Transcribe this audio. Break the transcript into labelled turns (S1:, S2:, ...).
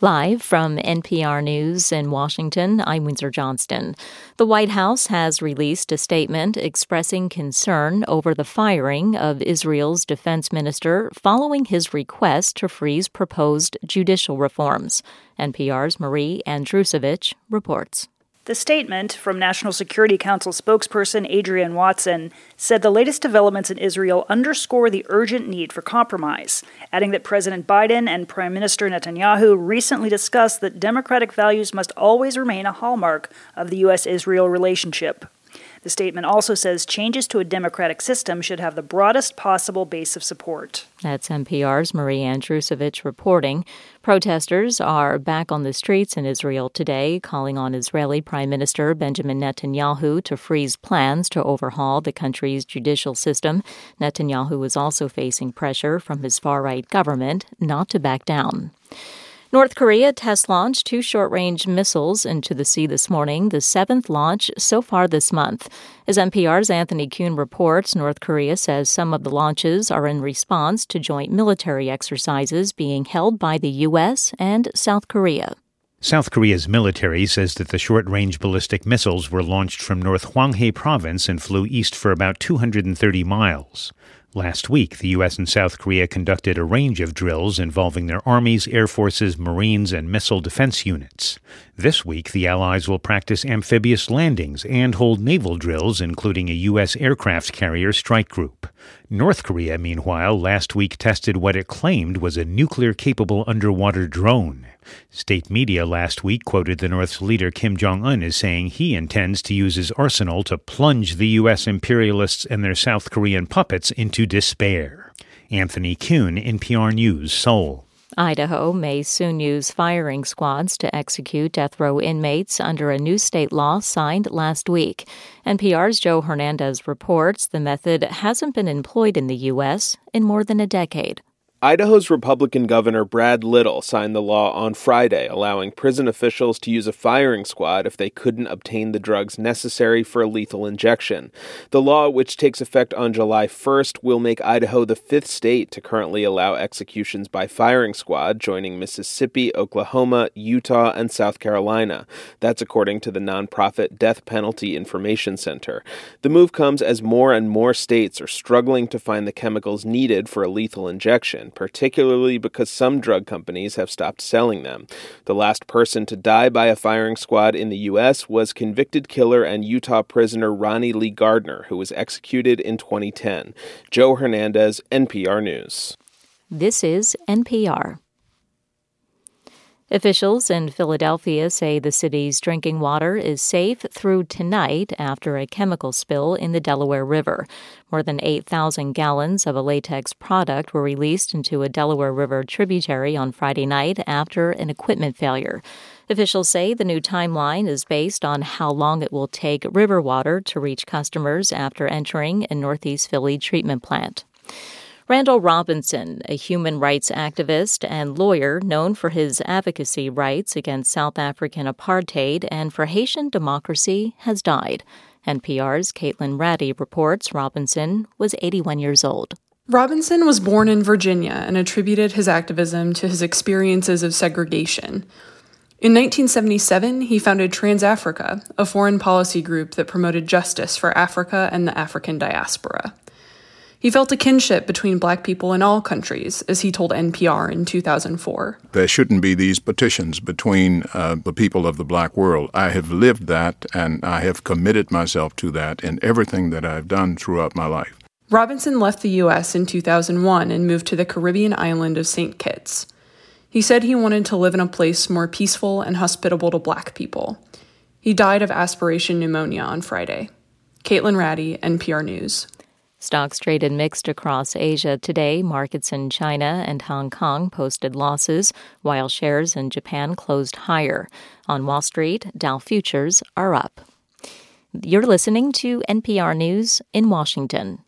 S1: Live from NPR News in Washington, I'm Windsor Johnston. The White House has released a statement expressing concern over the firing of Israel's defense minister following his request to freeze proposed judicial reforms. NPR's Marie Andrusevich reports.
S2: The statement from National Security Council spokesperson Adrienne Watson said the latest developments in Israel underscore the urgent need for compromise, adding that President Biden and Prime Minister Netanyahu recently discussed that democratic values must always remain a hallmark of the U.S.-Israel relationship. The statement also says changes to a democratic system should have the broadest possible base of support.
S1: That's NPR's Marie Andrusevich reporting. Protesters are back on the streets in Israel today, calling on Israeli Prime Minister Benjamin Netanyahu to freeze plans to overhaul the country's judicial system. Netanyahu is also facing pressure from his far-right government not to back down. North Korea test-launched 2 short-range missiles into the sea this morning, the 7th launch so far this month. As NPR's Anthony Kuhn reports, North Korea says some of the launches are in response to joint military exercises being held by the U.S. and South Korea.
S3: South Korea's military says that the short-range ballistic missiles were launched from North Hwanghae province and flew east for about 230 miles. Last week, the U.S. and South Korea conducted a range of drills involving their armies, air forces, marines, and missile defense units. This week, the allies will practice amphibious landings and hold naval drills, including a U.S. aircraft carrier strike group. North Korea, meanwhile, last week tested what it claimed was a nuclear-capable underwater drone. State media last week quoted the North's leader Kim Jong-un as saying he intends to use his arsenal to plunge the U.S. imperialists and their South Korean puppets into despair. Anthony Kuhn, NPR News, Seoul.
S1: Idaho may soon use firing squads to execute death row inmates under a new state law signed last week. NPR's Joe Hernandez reports the method hasn't been employed in the U.S. in more than a decade.
S4: Idaho's Republican Governor Brad Little signed the law on Friday, allowing prison officials to use a firing squad if they couldn't obtain the drugs necessary for a lethal injection. The law, which takes effect on July 1st, will make Idaho the 5th state to currently allow executions by firing squad, joining Mississippi, Oklahoma, Utah, and South Carolina. That's according to the nonprofit Death Penalty Information Center. The move comes as more and more states are struggling to find the chemicals needed for a lethal injection, particularly because some drug companies have stopped selling them. The last person to die by a firing squad in the U.S. was convicted killer and Utah prisoner Ronnie Lee Gardner, who was executed in 2010. Joe Hernandez, NPR News.
S1: This is NPR. Officials in Philadelphia say the city's drinking water is safe through tonight after a chemical spill in the Delaware River. More than 8,000 gallons of a latex product were released into a Delaware River tributary on Friday night after an equipment failure. Officials say the new timeline is based on how long it will take river water to reach customers after entering a Northeast Philly treatment plant. Randall Robinson, a human rights activist and lawyer known for his advocacy rights against South African apartheid and for Haitian democracy, has died. NPR's Caitlin Ratty reports Robinson was 81 years old.
S5: Robinson was born in Virginia and attributed his activism to his experiences of segregation. In 1977, he founded TransAfrica, a foreign policy group that promoted justice for Africa and the African diaspora. He felt a kinship between Black people in all countries, as he told NPR in 2004.
S6: There shouldn't be these partitions between the people of the Black world. I have lived that, and I have committed myself to that in everything that I've done throughout my life.
S5: Robinson left the U.S. in 2001 and moved to the Caribbean island of St. Kitts. He said he wanted to live in a place more peaceful and hospitable to Black people. He died of aspiration pneumonia on Friday. Caitlin Ratty, NPR News.
S1: Stocks traded mixed across Asia today. Markets in China and Hong Kong posted losses, while shares in Japan closed higher. On Wall Street, Dow futures are up. You're listening to NPR News in Washington.